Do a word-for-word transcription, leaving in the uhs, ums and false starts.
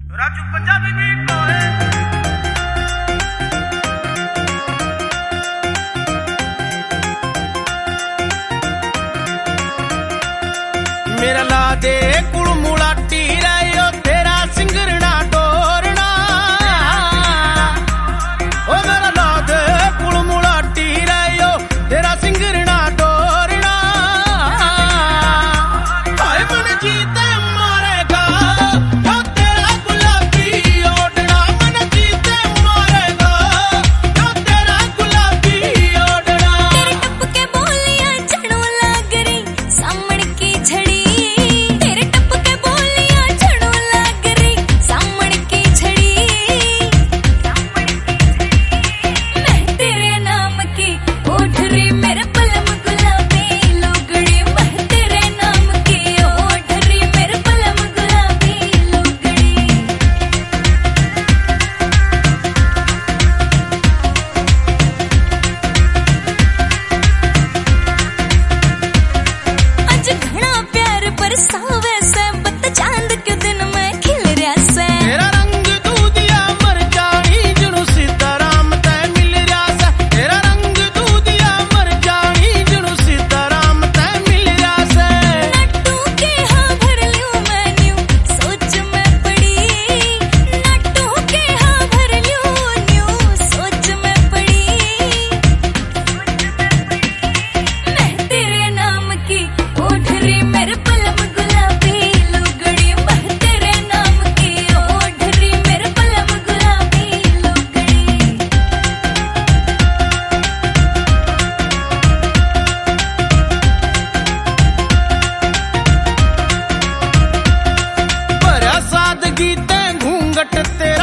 Raju Punjabi beat है। मेरा ला दे कुल मुलाटी रहो तेरा सिंगरना डोरना, ओ मेरा ला दे कुल मुलाटी रहो तेरा सिंगरना डोरना। हाय मन जीते मारेगा जो तेरा गुलाबी ओढ़ना, मन जीते मारेगा जो तेरा गुलाबी ओढ़ना। तेरे टप के बोलियां झड़ों लाग रही सामण की झड़ी, तेरे टप के बोलियां झड़ों लाग रही सामण की झड़ी। मैं तेरे नाम की ओढ़ रही मेरा पलम गुलाबी लुगड़ी, मैं तेरे नाम की ओढ़ रही मेरा पलम गुलाबी लुगड़ी। आज घना प्यार बरसावे से बत चांद के दिन में खिल रहा से। तेरा रंग दूधिया मर जानी जुनू सीताराम तय मिल रहा से, तेरा रंग दूधिया मर जानी जुनू सीताराम तय मिल रहा से। नट्टू के हाँ भर लूं मैं न्यू सोच में पड़ी, नट्टू के हाँ भर लूं न्यू सोच में पड़ी। मैं तेरे नाम की ओढ़ रही मेरे पलम गुलाबी लुगड़ी, मैं तेरे नाम की ओढ़ रही मेरे पलम गुलाबी लुगड़ी। बड़ा सादगी ते घूंघट ते